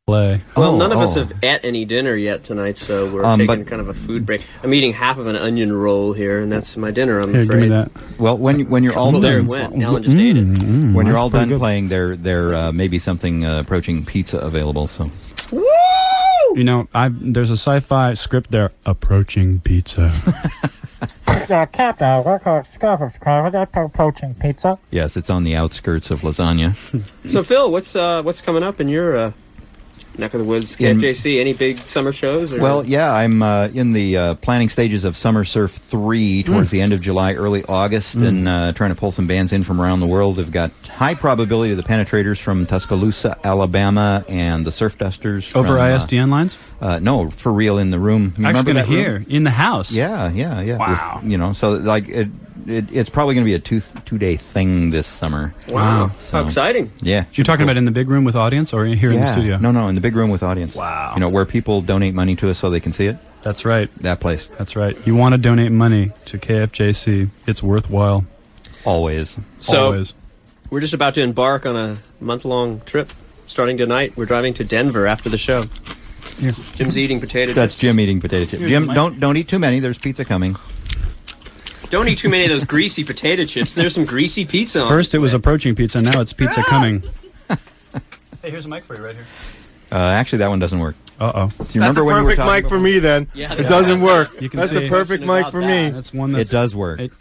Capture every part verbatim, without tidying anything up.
Play. Well, Oh, none of us oh. have ate any dinner yet tonight, so we're Um, taking but- kind of a food break. I'm eating half of an onion roll here, and that's my dinner, I'm Here, afraid. give me that. Well, when when you're all Well, there it done, went. Alan just ate it. Mm, when you're that's all pretty done good. playing, there there uh, may be something uh, approaching pizza available. So Woo! You know, I've, there's a sci-fi script there, Approaching Pizza. Yeah, Captain, we're called approaching pizza. yes, it's on the outskirts of Lasagna. So, Phil, what's uh, what's coming up in your uh, neck of the woods? K F J C, any big summer shows? Or? Well, yeah, I'm uh, in the uh, planning stages of Summer Surf three towards the end of July, early August, and uh, trying to pull some bands in from around the world. They've got high probability of the Penetrators from Tuscaloosa, Alabama, and the Surf Dusters. Over from, I S D N lines? Uh, uh, no, for real in the room. You remember Actually, that room? here, in the house. Yeah, yeah, yeah. Wow. With, you know, so like it, it it's probably going to be a two two day thing this summer. Wow, So- how exciting. Yeah. You're talking about in the big room with audience or here in the Yeah. studio? No, no, in the big room with audience. Wow. You know, where people donate money to us so they can see it. That's right. That place. That's right. You want to donate money to K F J C. It's worthwhile. Always. So, Always. we're just about to embark on a month-long trip. Starting tonight, we're driving to Denver after the show. Here. Jim's eating potato That's chips. Jim eating potato chips. Here, Jim, Mike. don't don't eat too many. There's pizza coming. Don't eat too many of those greasy potato chips. There's some greasy pizza on First it was way. Approaching Pizza, now it's Pizza Coming. Hey, here's a mic for you right here. Uh, actually, that one doesn't work. Uh-oh. So you remember That's a when we were perfect talking mic for before? me then. Yeah, it yeah. doesn't work. You can That's see- a perfect mic for me. That's one that's... It does work. It,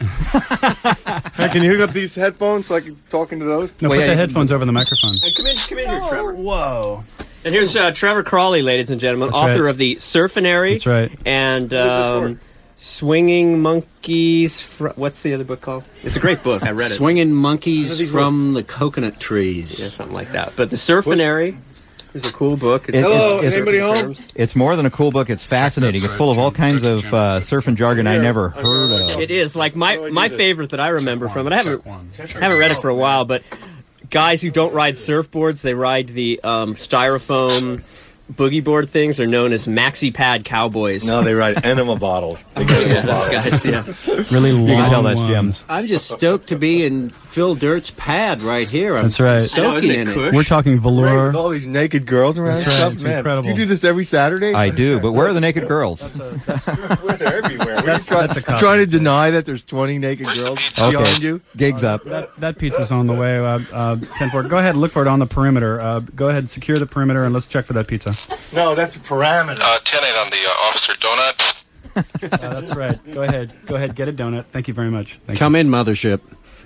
Hey, can you hook up these headphones so I can talk into those? no, Well, put yeah, the you- headphones over the microphone. Hey, come in, come in here, Trevor. Whoa. And here's uh, Trevor Crawley, ladies and gentlemen, That's author right. of the Surfinary. That's right. And What is this um, Swinging Monkeys. Fr- what's the other book called? It's a great book. I read it. Swinging How does monkeys he from the coconut trees. Yeah, something like that. But the Surfinary is a cool book. It's, It- Hello, it's- is anybody home? terms. It's more than a cool book. It's fascinating. It's full of all kinds of uh, surf and jargon I Here, never I heard got it. of. It is like my How do I do my this? favorite that I remember from it. I haven't haven't read it for a while, but guys who don't ride surfboards, they ride the um, styrofoam boogie board things are known as maxi pad cowboys. No, they write enema bottles. They got Yeah, enema those bottles. guys. Yeah. Really long You can tell that's ones. Jim's. I'm just stoked to be in Phil Dirt's pad right here. I'm That's right. I know, soaking isn't it in it. cush? We're talking Great, with velour. all these naked girls around That's and right, stuff. it's Man, incredible. do you do this every Saturday? I do, but where are the naked girls? They're everywhere. What are you try- that's a copy. trying to deny that there's twenty naked girls behind you? Gigs up. That, that pizza's on the way. Uh, uh, ten four. Go ahead and look for it on the perimeter. Uh, go ahead and secure the perimeter and let's check for that pizza. No, that's a parameter. Uh, ten eight on the uh, Officer Donut. Uh, that's right. Go ahead. Go ahead. Get a donut. Thank you very much. Thank Come in, mothership.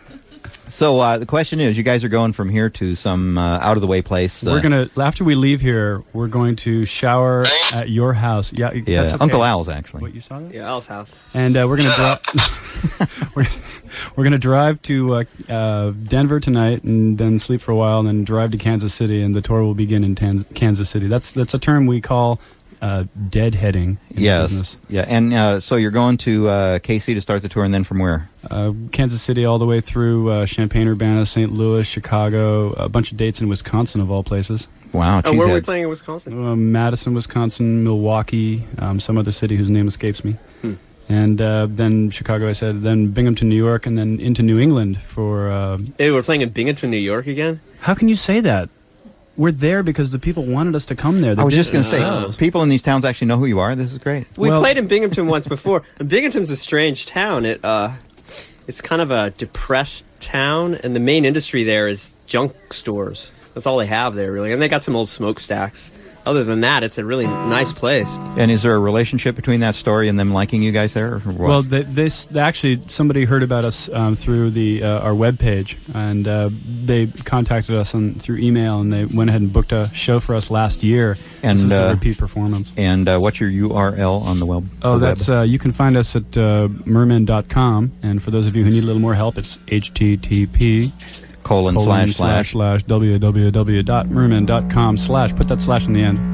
So uh, the question is, you guys are going from here to some uh, out of the way place. you. Uh, We're gonna after we leave here, we're going to shower at your house. Yeah, yeah, that's okay. Uncle Al's actually. What you saw that? Yeah, Al's house. And uh, we're gonna drive. we're, we're gonna drive to uh, uh, Denver tonight, and then sleep for a while, and then drive to Kansas City, and the tour will begin in Tan- Kansas City. That's that's a term we call uh, deadheading in Yes. business. Yeah, and uh, so you're going to uh, K C to start the tour, and then from where? Uh, Kansas City all the way through uh, Champaign, Urbana, Saint Louis, Chicago, a bunch of dates in Wisconsin of all places. Wow, Oh, where are we cheeseheads. playing in Wisconsin? Uh, Madison, Wisconsin, Milwaukee, um, some other city whose name escapes me. Hmm. And uh, then Chicago, I said, then Binghamton, New York, and then into New England for... Uh, Hey, we're playing in Binghamton, New York again? how can you say that? We're there because the people wanted us to come there. They I was did just going it to say, themselves. people in these towns actually know who you are. This is great. We Well- played in Binghamton once before. And Binghamton's a strange town. It uh, It's kind of a depressed town, and the main industry there is junk stores. That's all they have there, really. And they got some old smokestacks. Other than that, it's a really nice place. And is there a relationship between that story and them liking you guys there? Or what? Well, they, this actually somebody heard about us um, through the uh, our webpage, and uh, they contacted us on through email, and they went ahead and booked a show for us last year. And, this is uh, a repeat performance. and uh, what's your U R L on the web? Oh, the that's web? uh, you can find us at uh, merman dot com, and for those of you who need a little more help, it's H T T P colon, colon slash slash. slash w w w dot merman dot com slash. Put that slash in the end.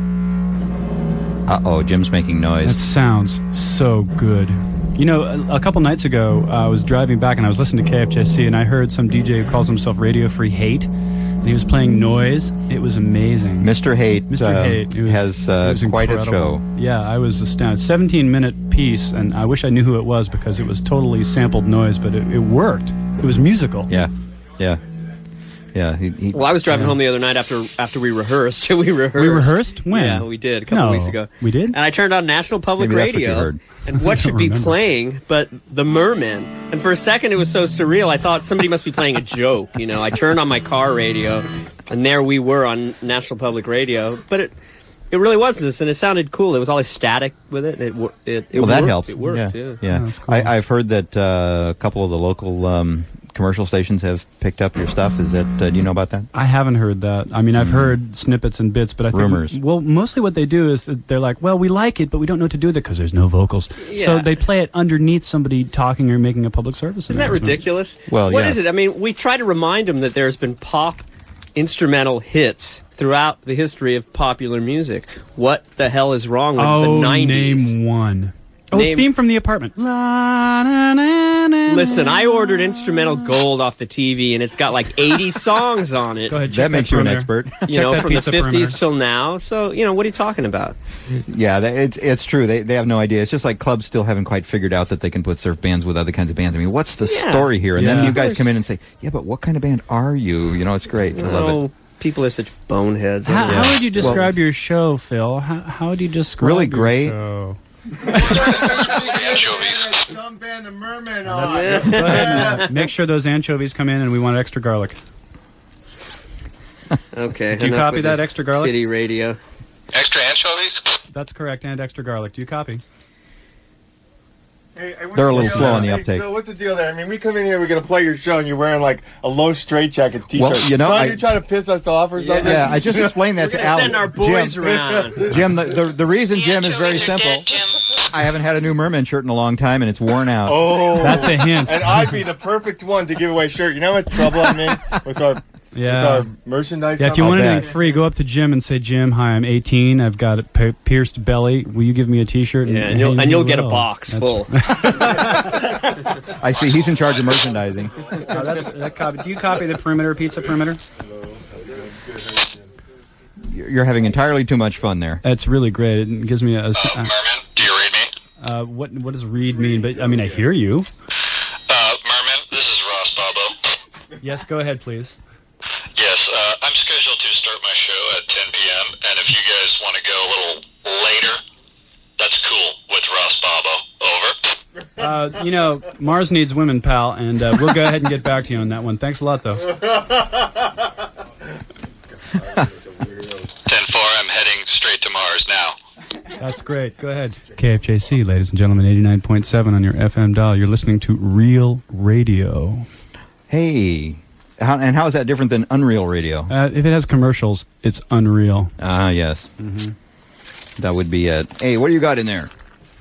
Uh oh, Jim's making noise. That sounds so good. You know, a, a couple nights ago, uh, I was driving back and I was listening to K F J C, and I heard some D J who calls himself Radio Free Hate, and he was playing Noise. It was amazing. Mister Hate, Mister uh, Hate it was, has it uh, was quite a incredible. show. Yeah, I was astounded. seventeen minute piece, and I wish I knew who it was because it was totally sampled noise, but it, it worked. It was musical. Yeah, yeah. Yeah. He, he, Well, I was driving Yeah. home the other night after after we rehearsed. we rehearsed. We rehearsed? When? Yeah, we did a couple No, weeks ago. we did? And I turned on National Public Maybe that's what you Radio. heard. And what should don't be remember. playing but The Mermen? And for a second, it was so surreal. I thought somebody must be playing a joke. You know, I turned on my car radio, and there we were on National Public Radio. But it it really was this, and it sounded cool. It was always static with it. It wor- it, it well, that worked. helps. It worked. Yeah. Yeah. yeah. that's cool. I, I've heard that uh, a couple of the local um, commercial stations have picked up your stuff. Is that? Uh, do you know about that? I haven't heard that. I mean, I've heard snippets and bits, but I think Rumors. well, mostly what they do is that they're like, well, we like it, but we don't know what to do with it because there's no vocals. So Yeah. they play it underneath somebody talking or making a public service. Isn't that announcement. ridiculous? Well, What yeah. is it? I mean, we try to remind them that there's been pop instrumental hits throughout the history of popular music. What the hell is wrong with Oh, the nineties? name one. Oh, Name- theme from The Apartment. La, na, na, na, Listen, I na. ordered Instrumental Gold off the T V, and it's got like eighty songs on it. Go ahead. check That makes you an perimeter. expert. You Check know, that from the pizza fifties perimeter. till now. So, you know, what are you talking about? Yeah, that, it's it's true. They they have no idea. It's just like clubs still haven't quite figured out that they can put surf bands with other kinds of bands. I mean, what's the Yeah. story here? And Yeah. then you guys There's- come in and say, "Yeah, but what kind of band are you?" You know, it's great. I love Oh, it. people are such boneheads. How, Yeah. how would you describe Well- your show, Phil? How, how would you describe Really your great. show? Anchovies. Some band of mermen Go ahead and uh, make sure those anchovies come in, and we want extra garlic. Okay. Do you enough copy with that the extra garlic? Kitty radio. Extra anchovies? That's correct, and extra garlic. Do you copy? Hey, hey, what's They're a the little deal slow there? on the Hey, uptake. Phil, what's the deal there? I mean, we come in here, we're going to play your show, and you're wearing like a low straitjacket t-shirt. Well, you know, Are I- you trying to piss us off or something? Yeah, I just explained that We're to going to Al. send our boys Jim, around. Jim, the, the the reason, Jim, is very simple. I haven't had a new merman shirt in a long time, and it's worn out. Oh, That's a hint. and I'd be the perfect one to give away a shirt. You know how much trouble I'm in with our, Yeah. with our merchandise? Yeah, if you company? want I'll anything bet. free, go up to Jim and say, Jim, hi, I'm eighteen. I've got a pi- pierced belly. Will you give me a T-shirt? Yeah, and you'll, hey, and you you'll get a will. box That's- full. I see. He's in charge of merchandising. Oh, that's, that copy. Do you copy the perimeter, pizza perimeter? You're you're having entirely too much fun there. That's really great. It gives me a... a s- Uh, Merman, do you read me? uh, what, what does read mean? But I mean, I hear you. Uh, Merman, this is Ross Bobo. Yes, go ahead, please. Yes, uh, I'm scheduled to start my show at ten p.m., and if you guys want to go a little later, that's cool with Ross Bobo. Over. Uh, you know, Mars needs women, pal, and uh, we'll go ahead and get back to you on that one. Thanks a lot, though. ten four, I'm heading straight to Mars now. That's great. Go ahead. K F J C, ladies and gentlemen, eighty-nine point seven on your F M dial. You're listening to Real Radio. Hey, how, and how is that different than Unreal Radio? Uh, if it has commercials, it's unreal. Ah, yes. Mm-hmm. That would be it. Hey, what do you got in there?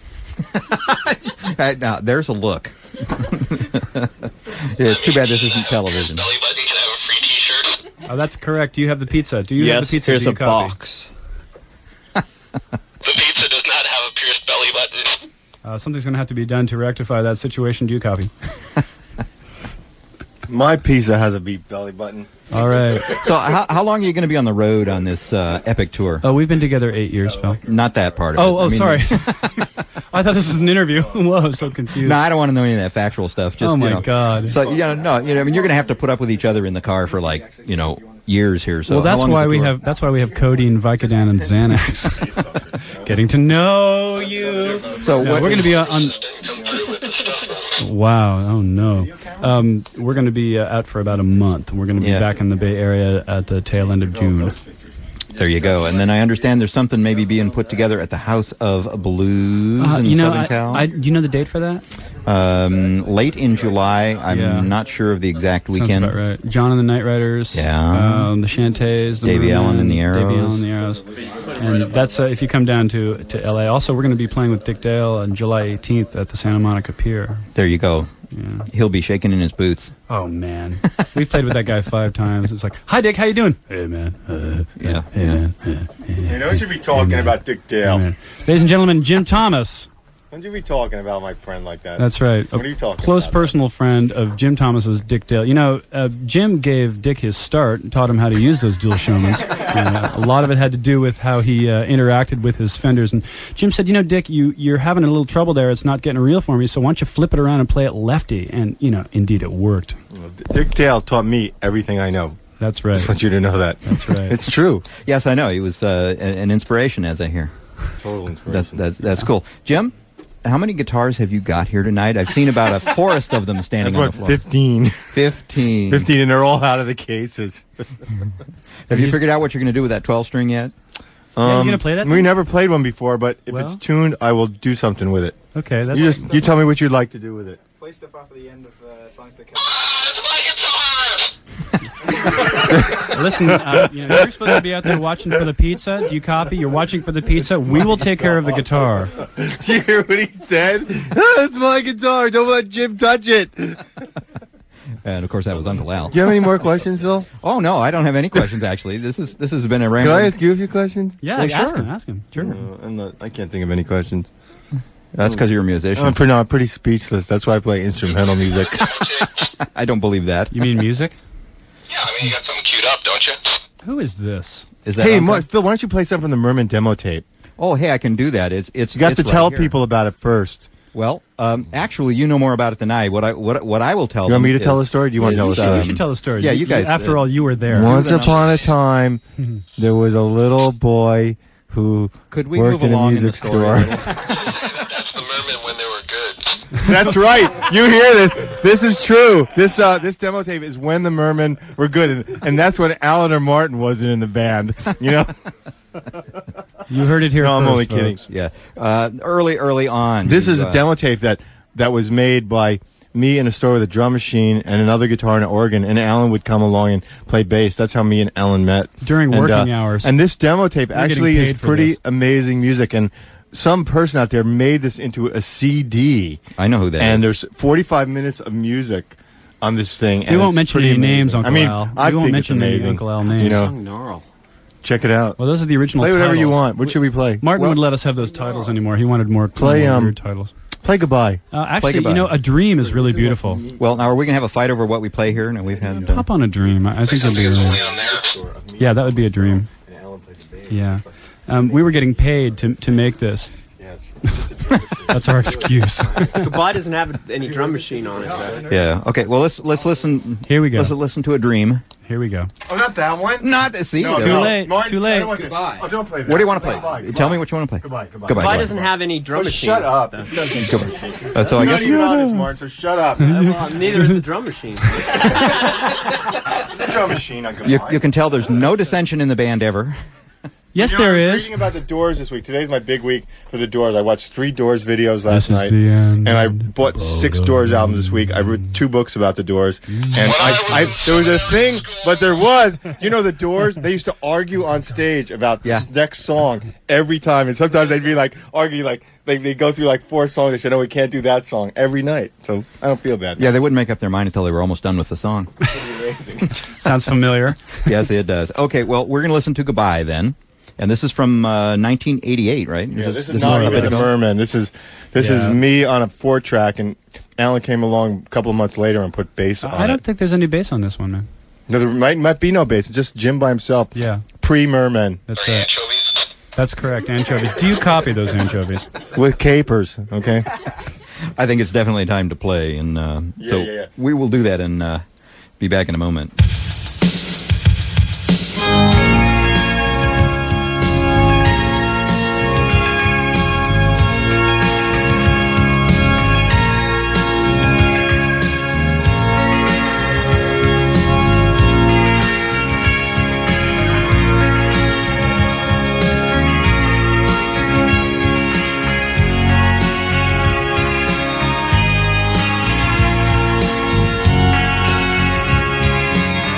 Uh, now, there's a look. Yeah, it's too bad this isn't television. Belly button, can I have a free t-shirt? Oh, that's correct. Do you have the pizza? Do you have Yes, the pizza? here's Do a you copy? box. The pizza does not have a pierced belly button. Uh, something's going to have to be done to rectify that situation. Do you copy? My pizza has a beat belly button. All right. So, how, how long are you going to be on the road on this uh, epic tour? Oh, we've been together eight years, Phil. Not that part of it. Oh, oh, I mean- sorry. I thought this was an interview. Whoa, I'm so confused. No, I don't want to know any of that factual stuff. Just, Oh, my you know, God. So, you know, no, you know, I mean, you're going to have to put up with each other in the car for like, you know, years here. So, well, how that's long is why the we tour? have that's why we have codeine, Vicodin, and Xanax. Getting to know you. So, No, what, we're going to be on. on Come through with the stuff, though. wow. Oh no. Um, we're going to be uh, out for about a month. We're going to be Yeah. back in the Bay Area at the tail end of June. There you go. And then I understand there's something maybe being put together at the House of Blues Uh, in you know, Southern I, Cal. I, do you know the date for that? um, late in July. I'm Yeah. not sure of the exact Sounds weekend. about right. John and the Night Riders. Yeah. Um, the Shantays. The Davy Mermen, Allen and the Davy Arrows. Allen and the Arrows. And that's uh, if you come down to to L A. Also, we're going to be playing with Dick Dale on July eighteenth at the Santa Monica Pier. There you go. Yeah. He'll be shaking in his boots. Oh man, we played with that guy five times. It's like, hi Dick, how you doing? Hey man. Uh, Yeah, Hey yeah. man. Uh, You know, we should be talking Amen. about Dick Dale. hey, man. Ladies and gentlemen, Jim Thomas. When should we be talking about my friend like that? That's right. What are you talking Close about? personal friend of Jim Thomas's, Dick Dale. You know, uh, Jim gave Dick his start and taught him how to use those dual Showmans. uh, a lot of it had to do with how he uh, interacted with his Fenders. And Jim said, you know, Dick, you, you're having a little trouble there. It's not getting real for me, so why don't you flip it around and play it lefty? And, you know, indeed it worked. Well, D- Dick Dale taught me everything I know. That's right. I just want you to know that. That's right. It's true. Yes, I know. He was uh, an, an inspiration, as I hear. Total That's inspiration. that's, that's cool. Jim, how many guitars have you got here tonight? I've seen about a forest of them standing I've on got the floor. fifteen. Fifteen. Fifteen, and they're all out of the cases. Have you figured out what you're going to do with that twelve string yet? Yeah, you Um, gonna play that We thing? never played one before, but if Well- it's tuned, I will do something with it. Okay, that's You just you tell me what you'd like to do with it. Play stuff off of the end of uh, songs that Listen, uh, you know, you're supposed to be out there watching for the pizza. Do you copy? You're watching for the pizza. We will take care of the guitar. Did you hear what he said? That's my guitar. Don't let Jim touch it. And of course, that was Uncle Al. Do you have any more questions, Phil? Oh no, I don't have any questions actually. This is this has been a Can rambling. I ask you a few questions? Yeah, Well, ask sure. him. Ask him. Sure. Uh, I'm not, I can't think of any questions. That's because you're a musician. I'm pretty, no, I'm pretty speechless. That's why I play instrumental music. I don't believe that. You mean music? Yeah, I mean, you got something queued up, don't you? Who is this? Is that Hey, Uncle? Mark, Phil, why don't you play something from the Merman demo tape? Oh, hey, I can do that. It's it's. You got it's to right tell here. people about it first. Well, um, actually, you know more about it than I. What I what what I will tell. You want them me to tell is- the story? Or do you want to is, tell the You story? um, should tell the story. yeah, you guys, After uh, all, you were there. Once the upon a time, there was a little boy who Could we worked move in a along in the music story a store. little? That's the Merman when they were good. That's right. You hear this? This is true. This uh, this demo tape is when the Mermen were good, and, and that's when Alan or Martin wasn't in the band. You know? You heard it here No, I'm first, only kidding. folks. Yeah, uh, early early on. This you, is uh, a demo tape that that was made by me in a store with a drum machine and another guitar and an organ, and Alan would come along and play bass. That's how me and Alan met During And, working uh, hours. And this demo tape We're getting actually is paid for pretty this. amazing music, and some person out there made this into a C D. I know who that and is. there's forty-five minutes of music on this thing. We and won't it's mention pretty any names, amazing. Uncle I mean, Al. I We won't think mention it's any amazing. Uncle Al names. You know, Sung gnarl. check it out. Well, those are the original Play whatever you titles. want. What should we play? Martin Well- would let us have those titles anymore. He wanted more, Play, more um, weird titles. Play Goodbye. Uh, actually, Goodbye. you know, A Dream is really beautiful. Well, now are we gonna have a fight over what we play here? No, we've had. Uh, Pop on A Dream. I I think it'll be. It's only Really, on there. yeah, that would be a dream. Yeah, um, we were getting paid to to make this. That's our excuse. Goodbye doesn't have any drum machine on it. though. yeah. Okay. Well, let's let's listen. Here we go. Let's listen to a dream. Here we go. Oh, not that one. Not the see. No, Too no. late. Martin, Too late. I don't want to- Goodbye. Oh, don't play that. What do you want to play? Goodbye, goodbye. Tell me what you want to play. Goodbye, goodbye. Goodbye. Goodbye doesn't have any drum Oh, machine. shut up. though. It doesn't. Uh, so I You're guess. not even honest, Martin, so shut up. Uh, well, neither is the drum machine. The drum machine on You, Goodbye. you can tell there's no dissension in the band ever. Yes, You know, there I was is. reading about the Doors this week. Today's my big week for the Doors. I watched three Doors videos last This is night, the end. and I bought six Doors albums this week. I read two books about the Doors, and I, I there was a thing, but there was, you know, the Doors. They used to argue on stage about Yeah. this next song every time, and sometimes they'd be like argue like they they go through like four songs. They said, "No, we can't do that song" every night. So I don't feel bad. Yeah, they wouldn't make up their mind until they were almost done with the song. Sounds familiar. Yes, it does. Okay, well, we're going to listen to Goodbye then. And this is from uh, nineteen eighty-eight, right? Yeah, this is this not a even bit a ago? Merman. This is this is Yeah. me on a four track, and Alan came along a couple of months later and put bass on I don't it. think there's any bass on this one, man. No, there might might be no bass. It's just Jim by himself. Yeah, Pre Merman that's Three it. anchovies. That's correct. Anchovies. Do you copy those anchovies? with capers. Okay. I think it's definitely time to play. And uh, Yeah, so yeah, yeah. we will do that and uh, be back in a moment. Goodbye.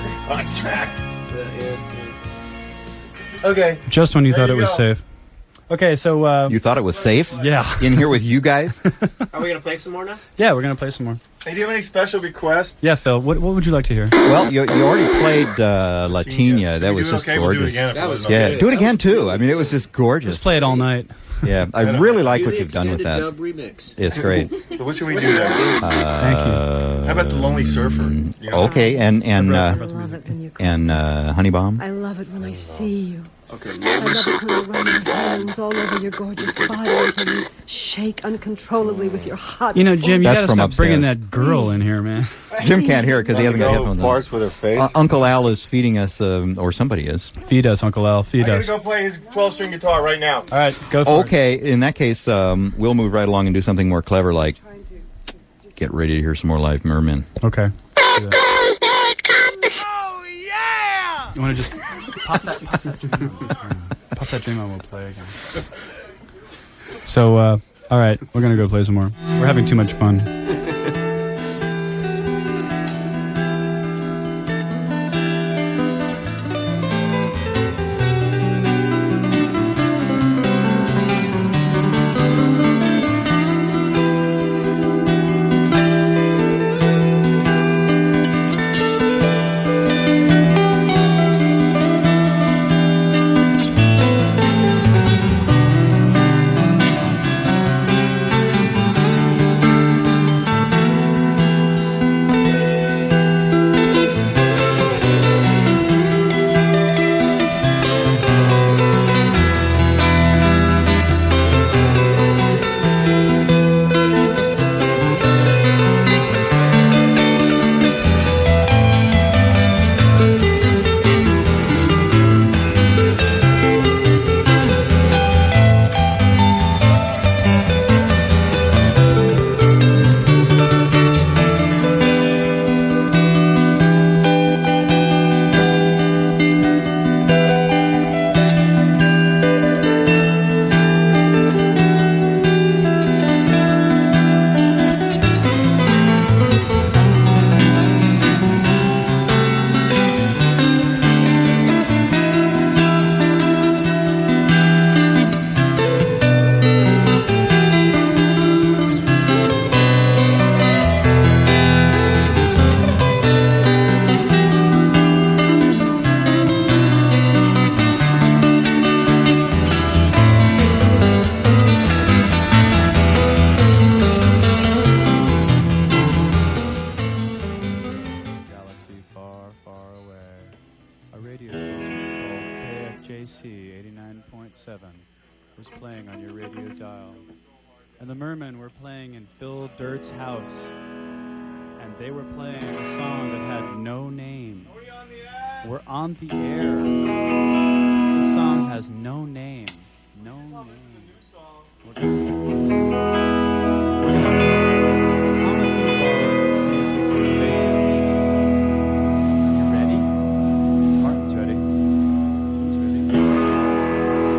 On track. Okay. Just when you There thought you it was go. safe. Okay, so uh, You thought it was safe? Yeah. In here with you guys? Are we gonna play some more now? yeah, we're gonna play some more. Hey, do you have any special requests? Yeah, Phil, what what would you like to hear? Well, you, you already played uh, Latina. That Can we was do it just okay? We'll do it gorgeous. again if That it was wasn't Yeah, okay. do it again too. I mean, it was just gorgeous. Just play it all night. Yeah, I really like what Do the you've done with extended that. dub remix. It's great. So what should we do then? Thank you. How about the Lonely Surfer? You know? Okay, and and I uh, love it when you call. and uh, Honey Bomb. I love it when I see you. Okay. I love it when I run my hands all over your gorgeous body until you shake uncontrollably with your hot. You know, Jim, you That's gotta from stop bringing upstairs. that girl in here, man. Jim can't hear it because he hasn't got Girl headphones who on. farts with her face. Uh, Uncle Al is feeding us, um, or somebody is. Feed us, Uncle Al. I'm Feed gonna us. go play his twelve-string guitar right now. All right, go for it. Okay, in that case, um, we'll move right along and do something more clever, like get ready to hear some more live Mermen. Okay. Do that. Oh yeah! You want to just pop that? Pop that dream on. Pop that dream on. We'll play again. So, uh, all right, we're gonna go play some more. We're having too much fun. Galaxy far, far away. A radio station called K F J C eighty-nine point seven was playing on your radio dial. And the Mermen were playing in Phil Dirt's house. And they were playing a song that had no name. We're on the air. The song has no name. No name. We're gonna, we're gonna hum a few bars and see if we can fade it. Are you ready? Martin's ready. Who's ready?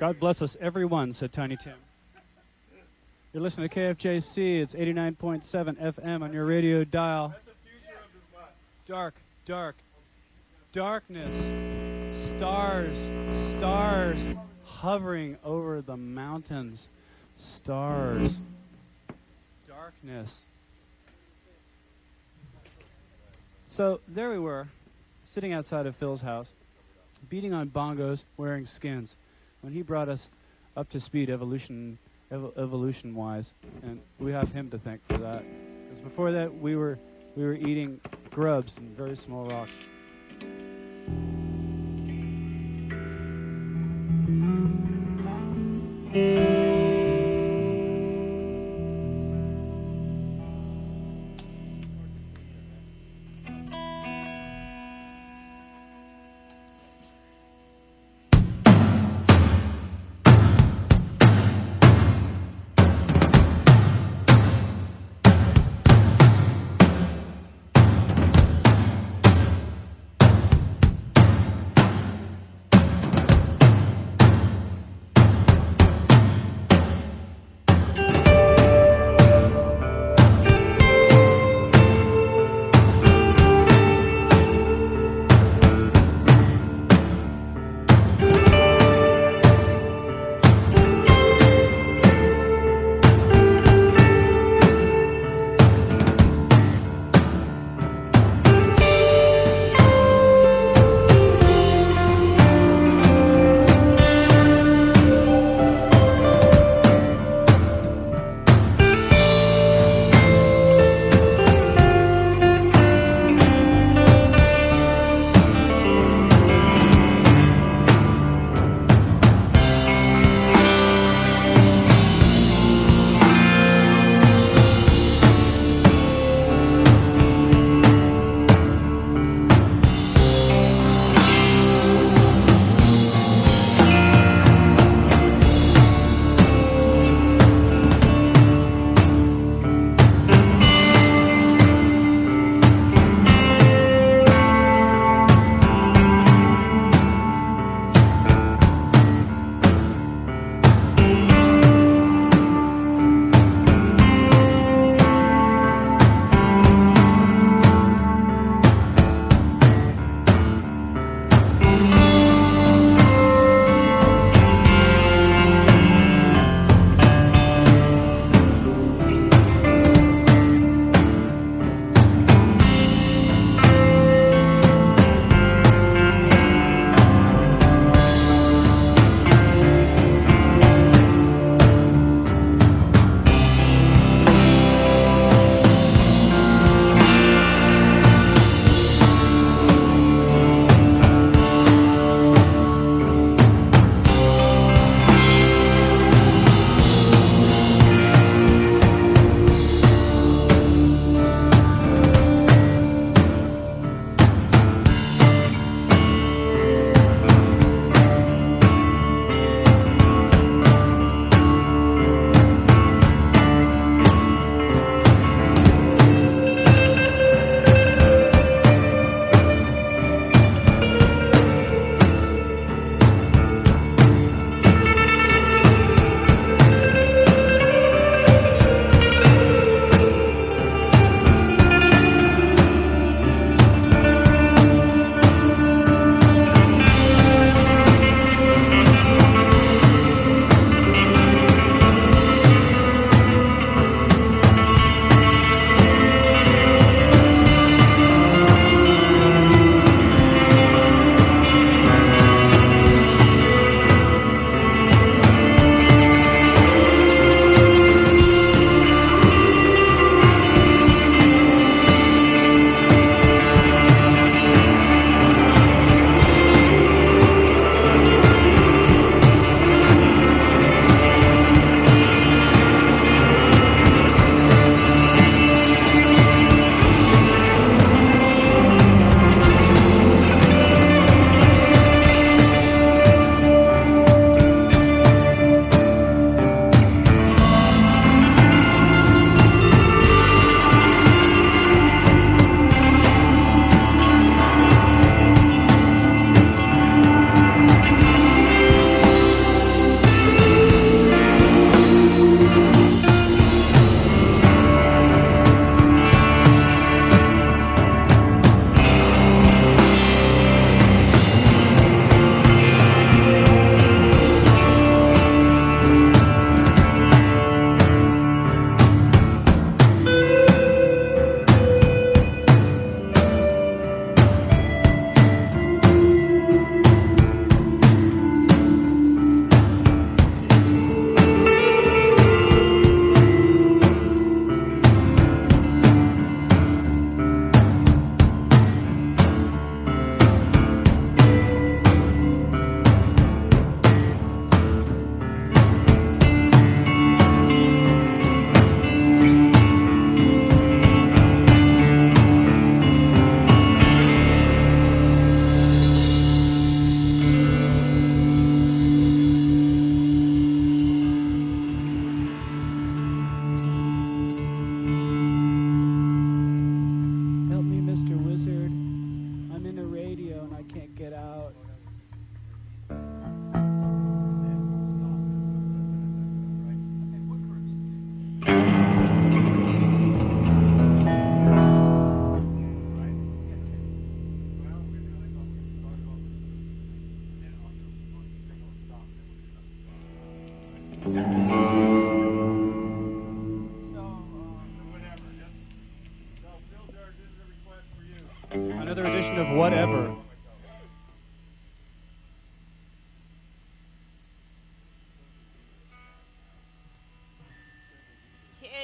God bless us, everyone, said Tiny Tim. You're listening to K F J C. It's eighty-nine point seven F M on your radio dial. Dark, dark, darkness, stars, stars hovering over the mountains, stars, darkness. So there we were, sitting outside of Phil's house, beating on bongos, wearing skins, when he brought us up to speed evolution, ev- evolution-wise, and we have him to thank for that. Because before that, we were we were eating grubs and very small rocks.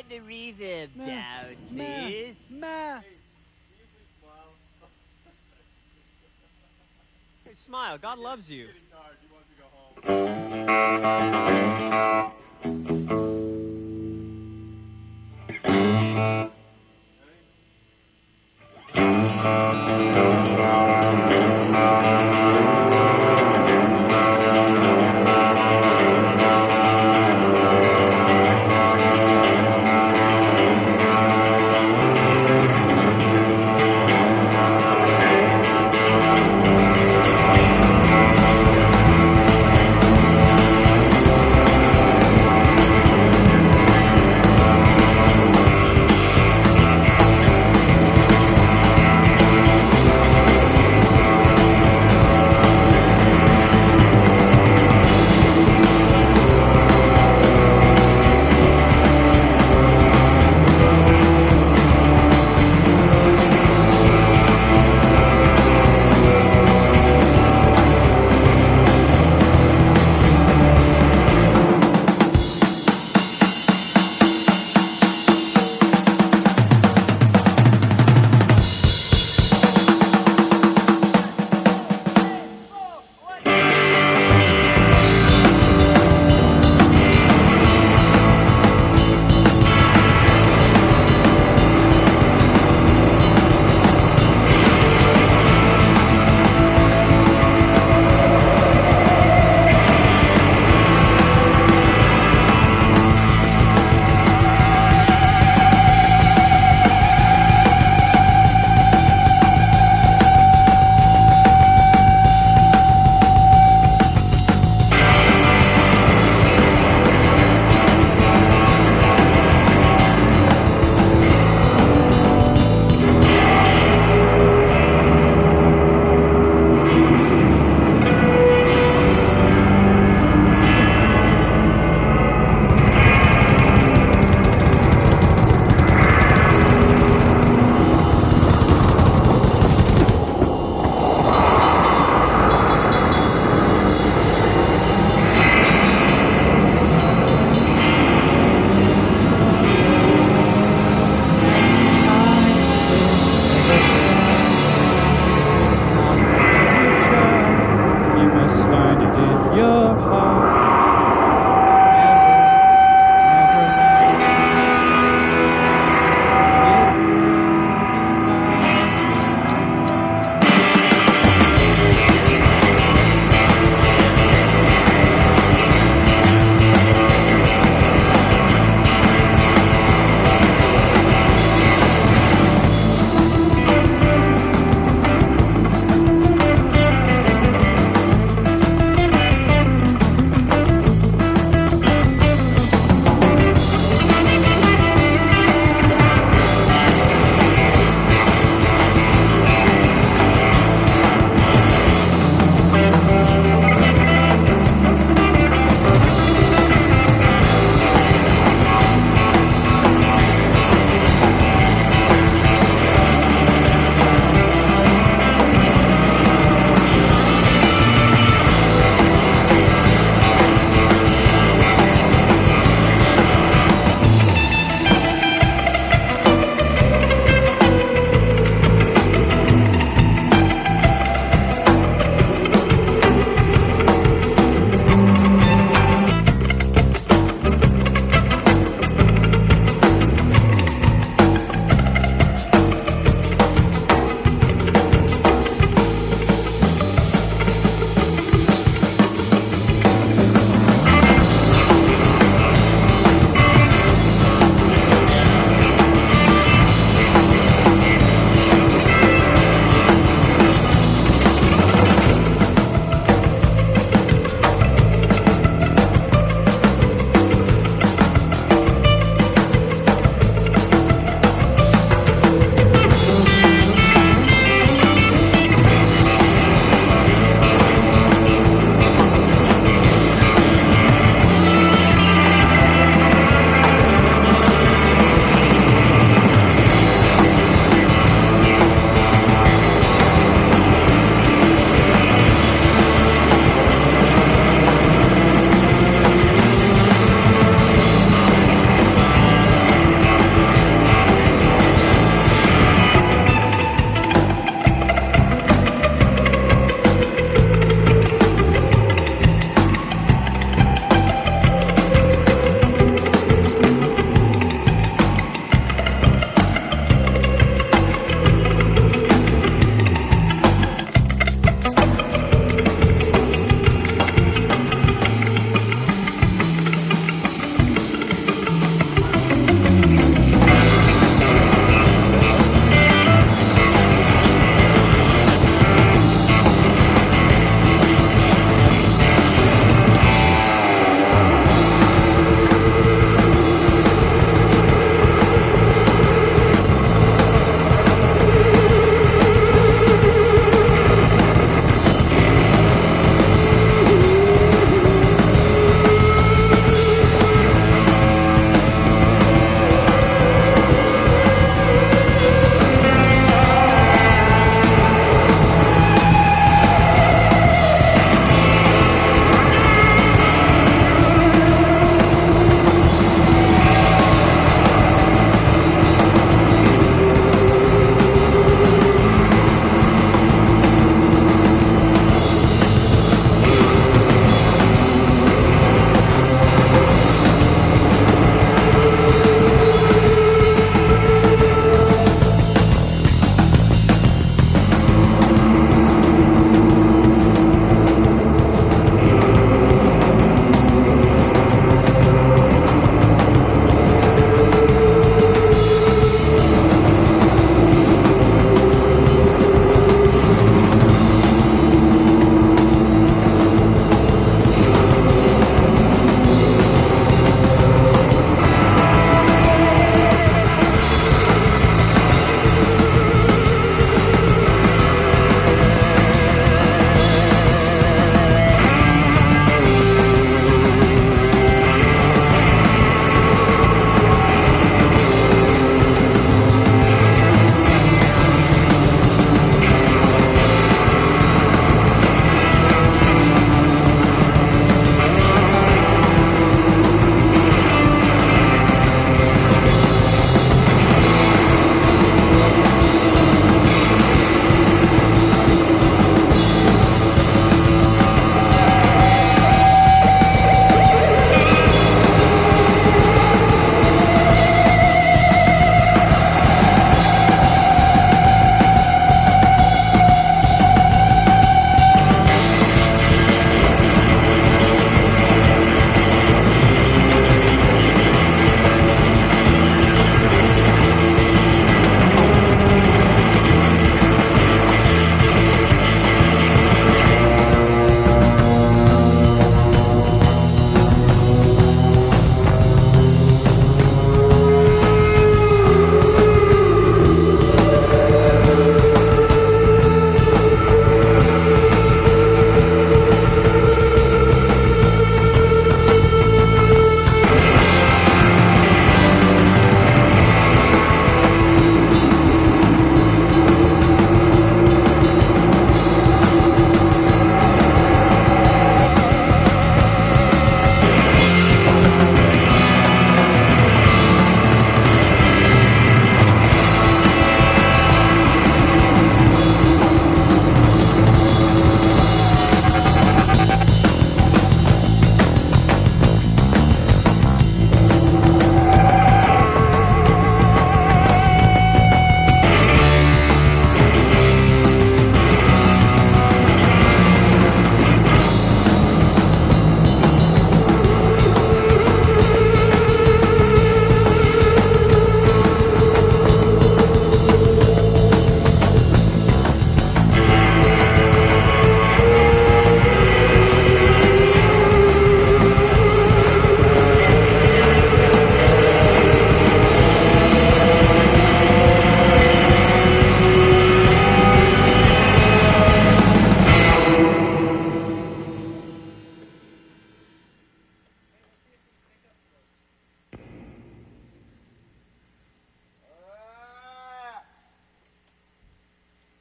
the reverb Ma, down, Ma, please. Ma. Hey, smile. God loves you. Thank you.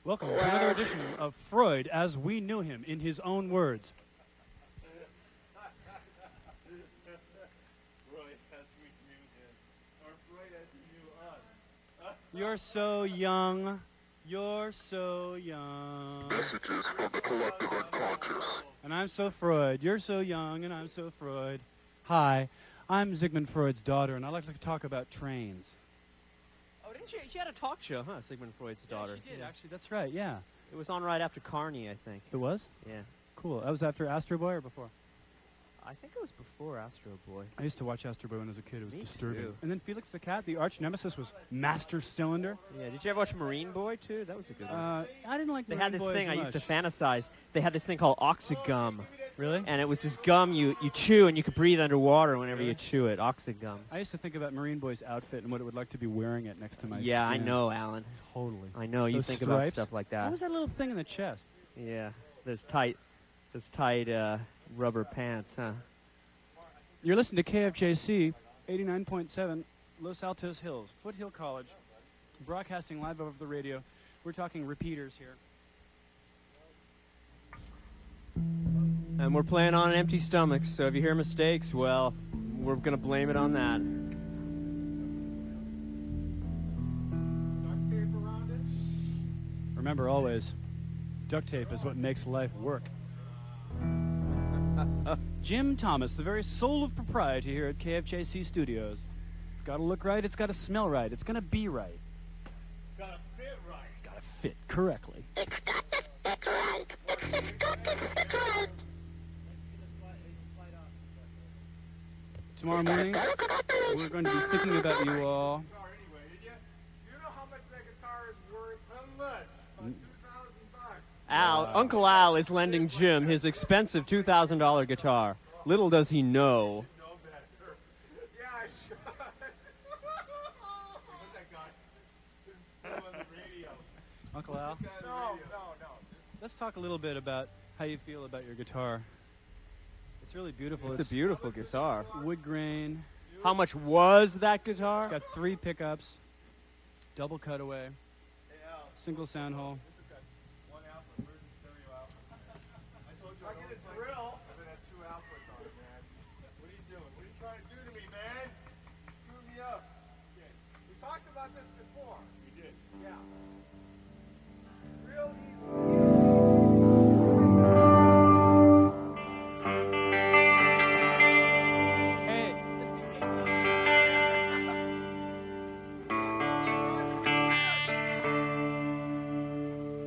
Welcome to another edition of Freud as we knew him in his own words. Freud as we knew him, or Freud as he knew us. You're so young. You're so young. Messages from the collective unconscious. And I'm so Freud. You're so young, and I'm so Freud. Hi, I'm Sigmund Freud's daughter, and I'd like to talk about trains. Oh, didn't she? She had a talk show, huh? Sigmund Freud's daughter. Yeah, she did, actually. That's right, yeah. It was on right after Carney, I think. It was? Yeah. Cool. That was after Astro Boy or before? I think it was before Astro Boy. I used to watch Astro Boy when I was a kid. It was Me disturbing. too. And then Felix the Cat, the arch nemesis, was Master Cylinder. Yeah. Did you ever watch Marine Boy too? That was a good one. Uh, I didn't like. They Marine had this Boy thing as I used to much. fantasize. They had this thing called Oxygum. Really? And it was this gum you, you chew and you could breathe underwater whenever Really? you chew it. Oxygum. I used to think about Marine Boy's outfit and what it would like to be wearing it next to my Yeah, I skin. know, Alan. Totally. I know. You Those think about stripes? stuff like What that. was that little thing in the chest? Yeah. Those tight, those tight uh, rubber pants, huh? You're listening to K F J C eighty-nine point seven Los Altos Hills, Foothill College, broadcasting live over the radio. We're talking repeaters here. And we're playing on an empty stomach, so if you hear mistakes, well, we're going to blame it on that. Remember always, duct tape is what makes life work. Jim Thomas, the very soul of propriety here at K F J C Studios. It's got to look right, it's got to smell right, it's going to be right. Gotta fit right. It's got to fit correctly. Tomorrow morning, we're going to be thinking about you all. Guitar anyway, did you? You know how much that guitar is worth? How much? About two thousand bucks. Al, Uncle Al is lending Jim his expensive two thousand dollars guitar. Little does he know. No better. Yeah, I should. What's that guy? This on the radio. Uncle Al, No, no, no. let's talk a little bit about how you feel about your guitar. It's really beautiful. It's a beautiful guitar. wood grain. How much was that guitar? It's got three pickups, double cutaway, single sound hole. One output. Where's the stereo output? I told you I get a drill. I'm gonna have two outputs on it, man. What are you doing? What are you trying to do to me, man? Screw me up. Okay. We talked about this before. We did. Yeah. Real easy. Hey,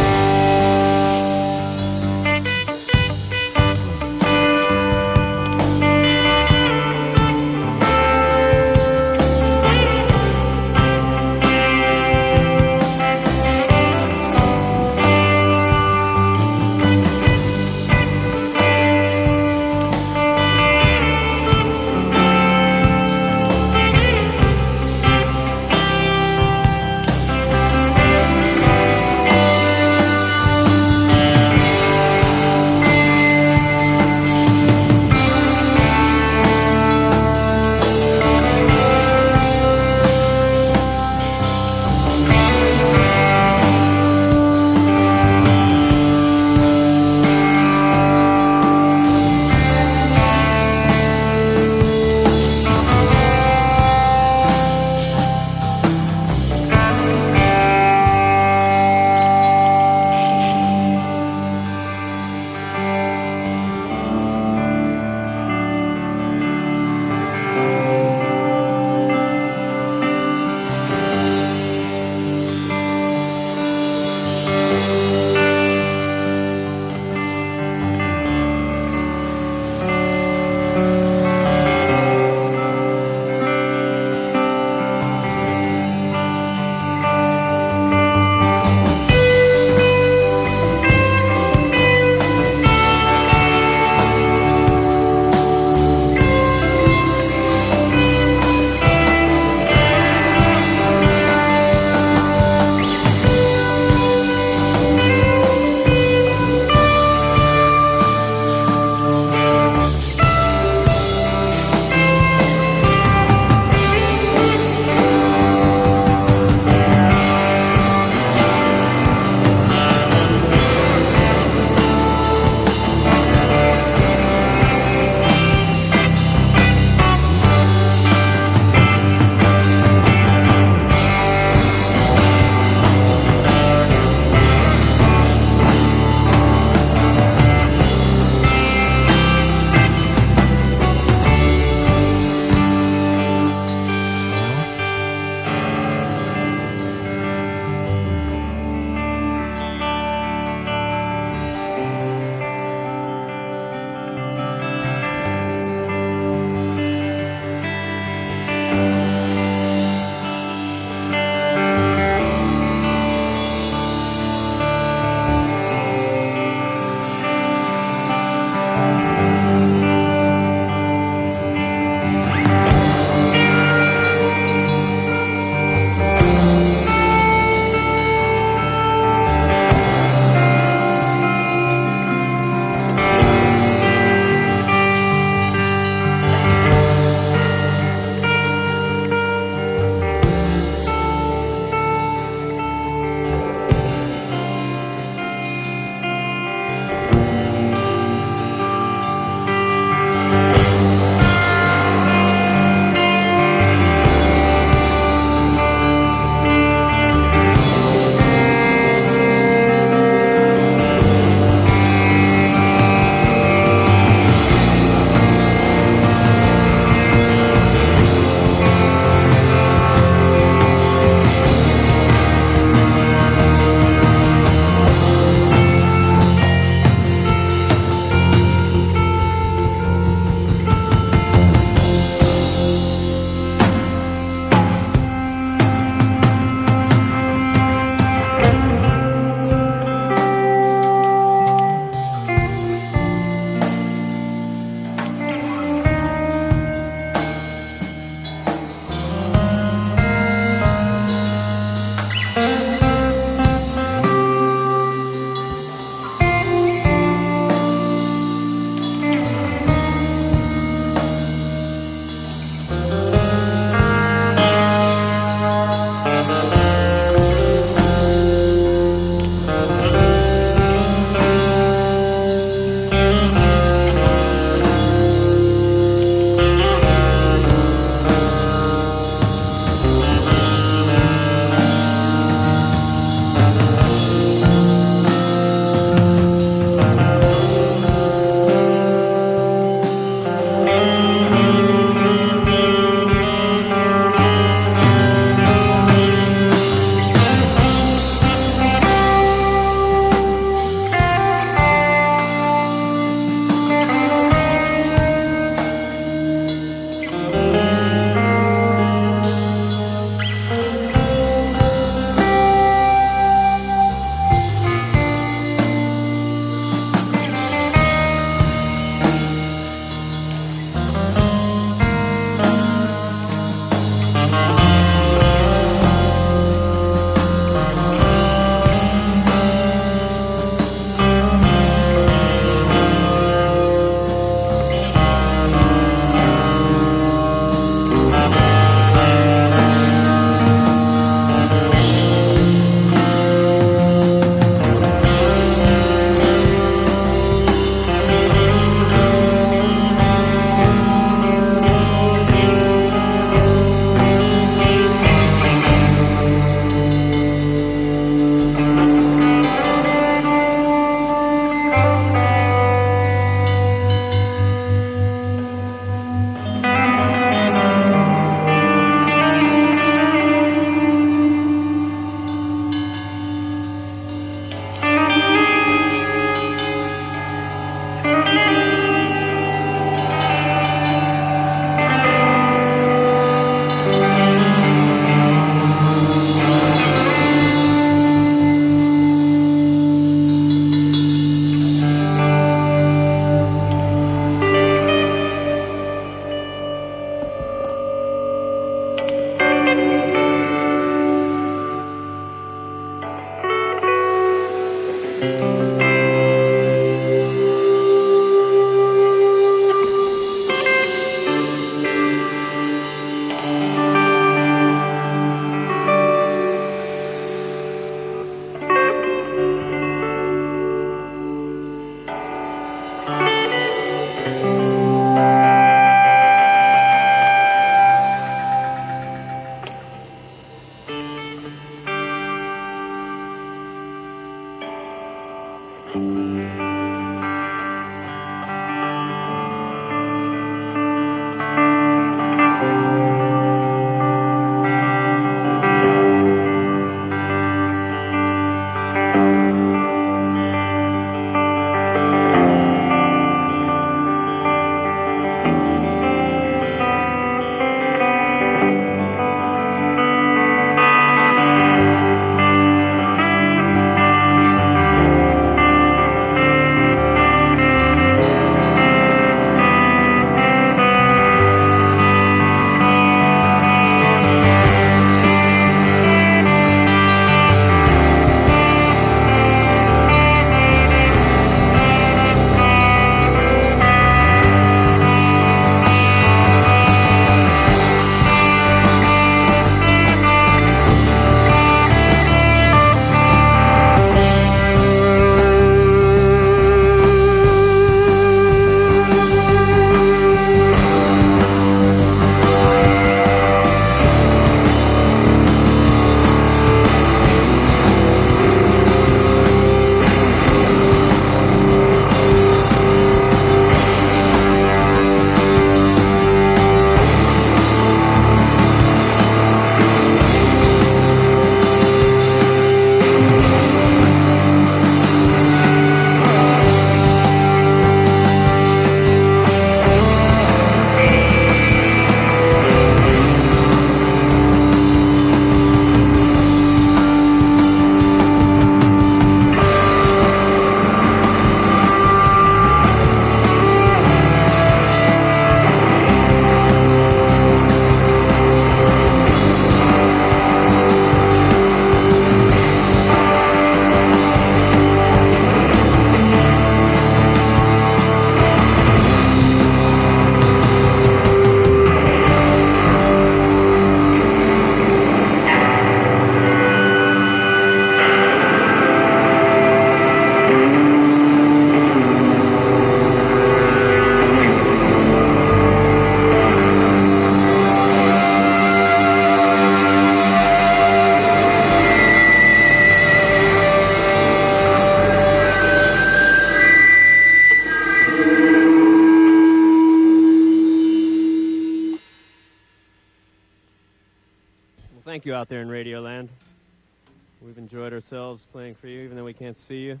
Thank you out there in Radioland. We've enjoyed ourselves playing for you, even though we can't see you.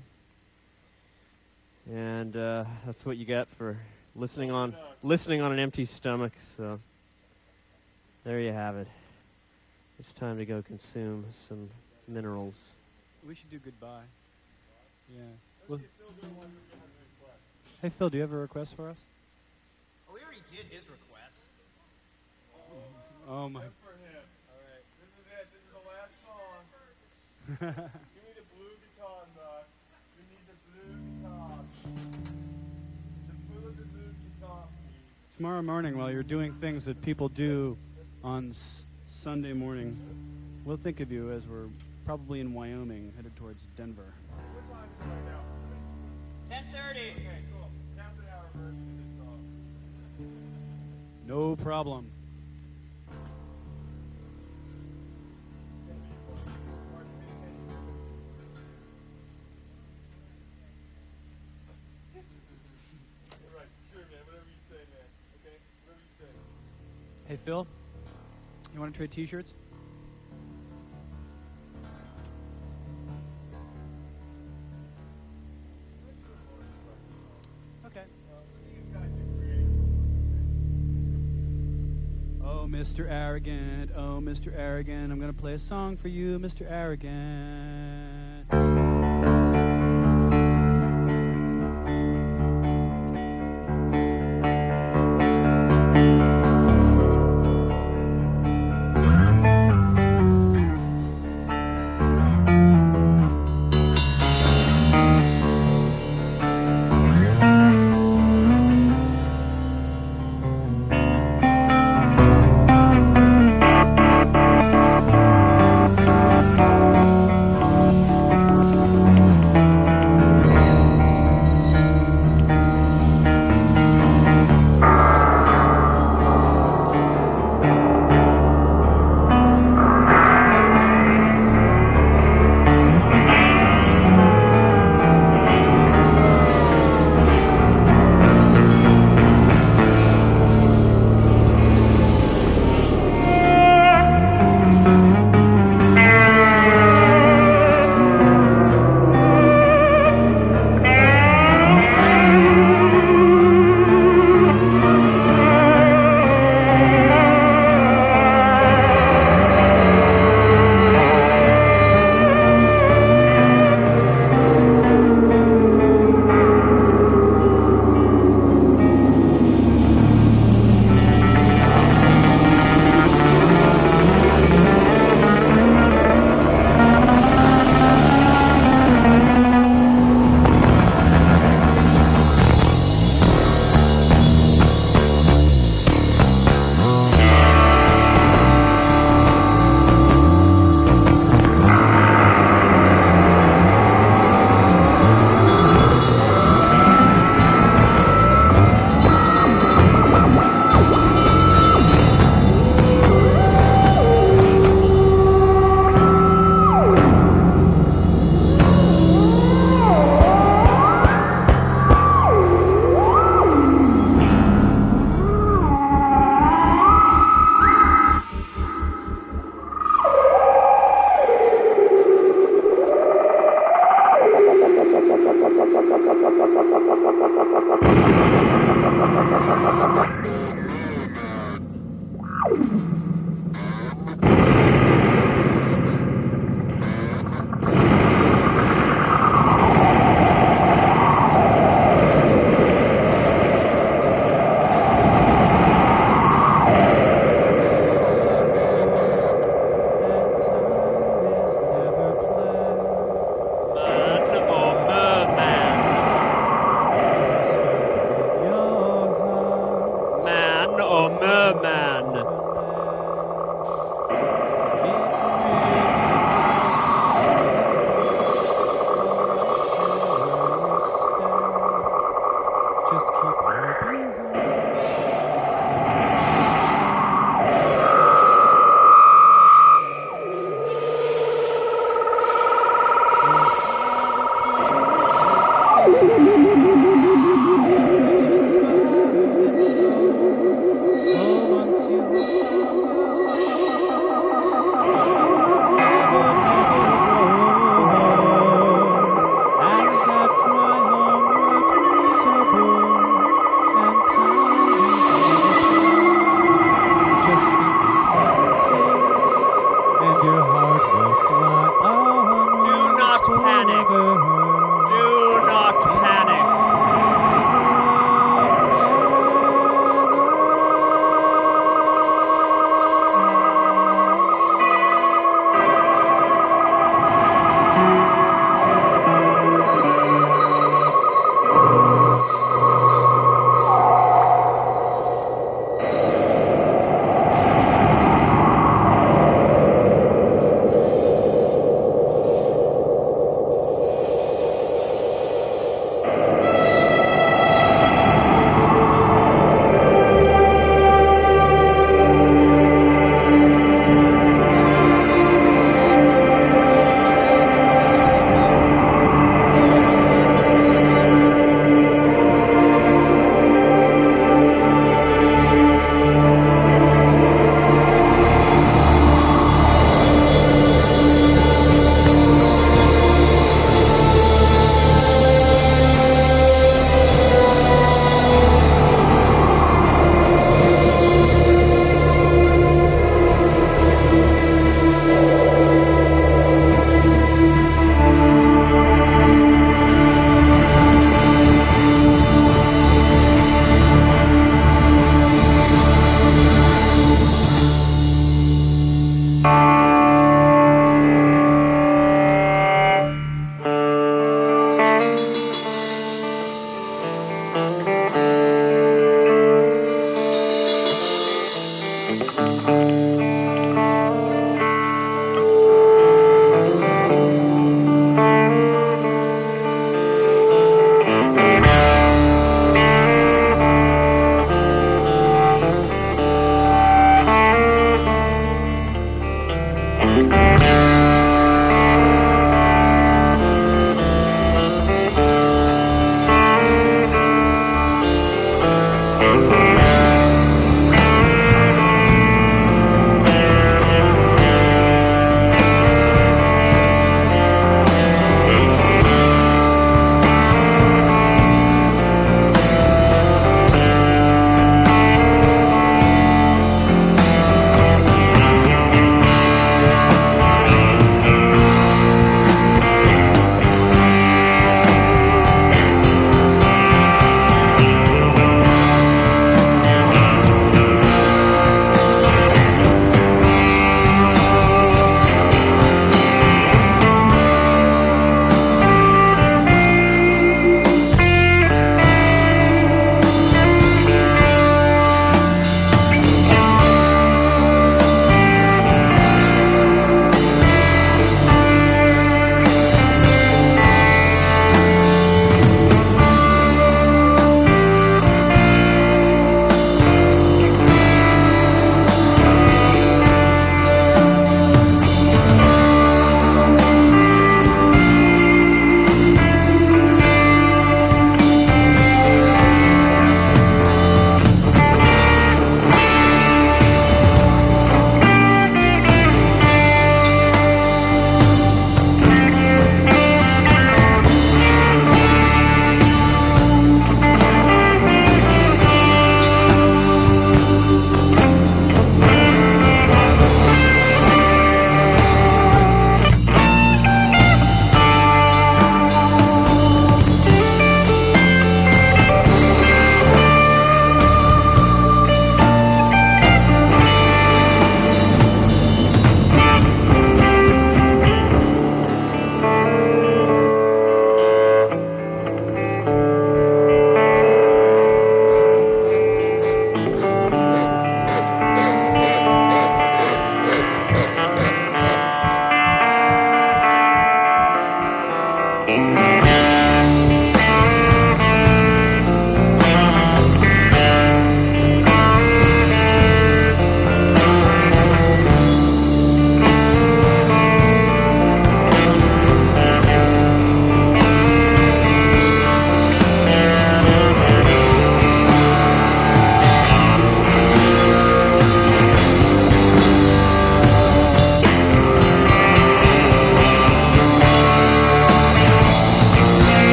And uh, that's what you get for listening on listening on an empty stomach. So there you have it. It's time to go consume some minerals. We should do goodbye. Yeah. Well, hey, Phil, do you have a request for us? Oh, we already did his request. Oh, my. For him. All right. This is it. This is the last song. You need a blue guitar, Doc. You need the blue guitar. The blue, the blue guitar. Tomorrow morning, while you're doing things that people do on s- Sunday morning, we'll think of you as we're probably in Wyoming, headed towards Denver. What time is it right now? ten thirty. Okay, cool. Half an hour version of this song. No problem. You're right. Sure, man. Whatever you say, man. Okay? Whatever you say. Hey, Phil, you want to trade T-shirts? Okay. Oh, Mister Arrogant, oh, Mister Arrogant, I'm going to play a song for you, Mister Arrogant.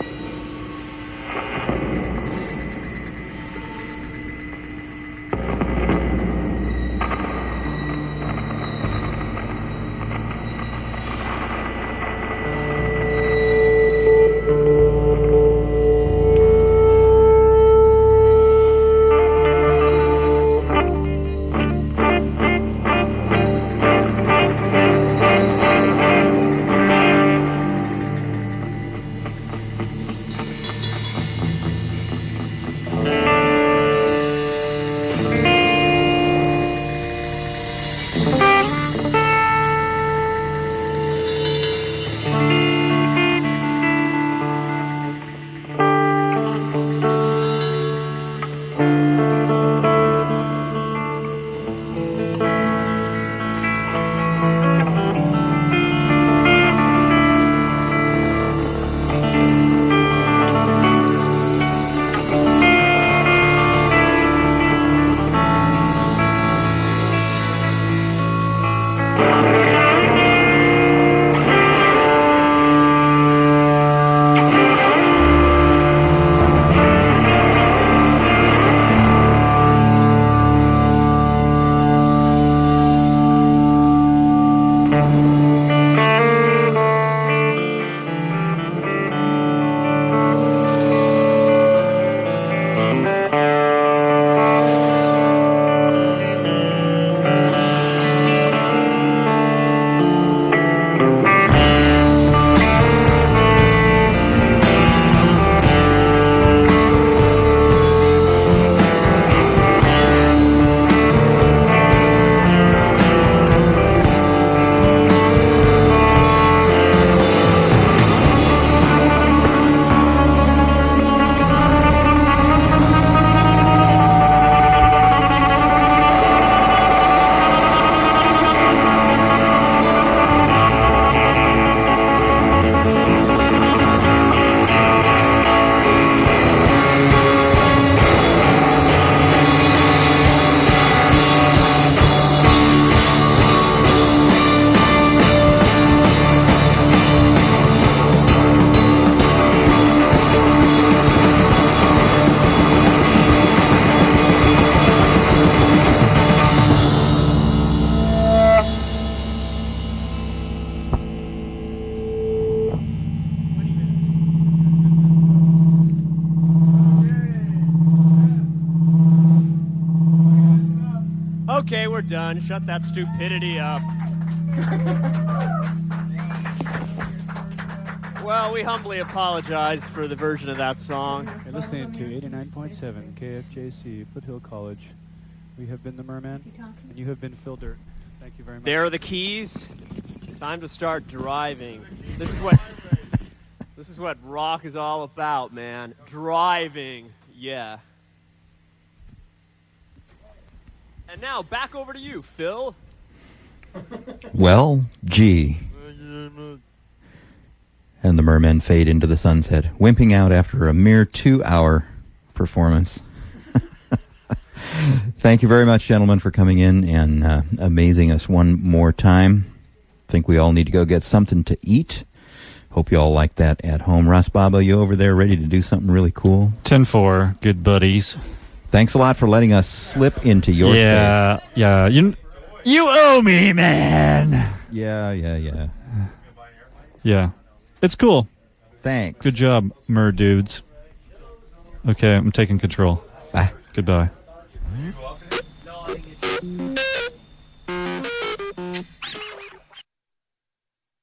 Okay, we're done. Shut that stupidity up. Well, we humbly apologize for the version of that song. You're listening to eighty-nine point seven K F J C, Foothill College. We have been the Merman, and you have been Phil Dirt. Thank you very much. There are the keys. Time to start driving. This is what this is what rock is all about, man. Driving. Yeah. And now back over to you, Phil. Well, gee. And the Mermen fade into the sunset, wimping out after a mere two-hour performance. Thank you very much, gentlemen, for coming in and uh, amazing us one more time. I think we all need to go get something to eat. Hope you all like that at home. Ross Babo, you over there ready to do something really cool? ten four, good buddies. Thanks a lot for letting us slip into your yeah, space. Yeah, you you owe me, man. Yeah, yeah, yeah. Yeah. It's cool. Thanks. Good job, mer dudes. Okay, I'm taking control. Bye. Goodbye. You go up in it? No, I think it's...